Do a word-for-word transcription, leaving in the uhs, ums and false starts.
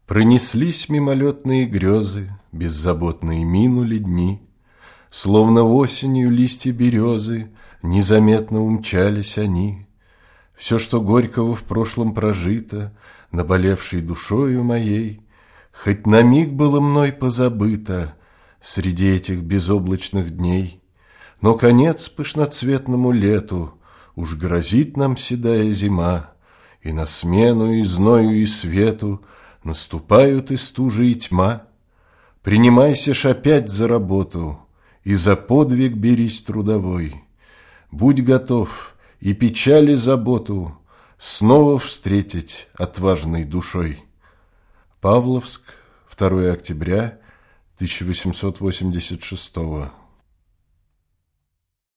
Пронеслись мимолетные грезы, беззаботные минули дни, словно осенью листья березы, незаметно умчались они. Все, что горького в прошлом прожито, наболевшей душою моей, хоть на миг было мной позабыто среди этих безоблачных дней, но конец пышноцветному лету уж грозит нам седая зима, и на смену и зною и свету наступают и стужа, и тьма. Принимайся ж опять за работу, и за подвиг берись трудовой. Будь готов и печаль и заботу снова встретить отважной душой. Павловск, второе октября тысяча восемьсот восемьдесят шестого.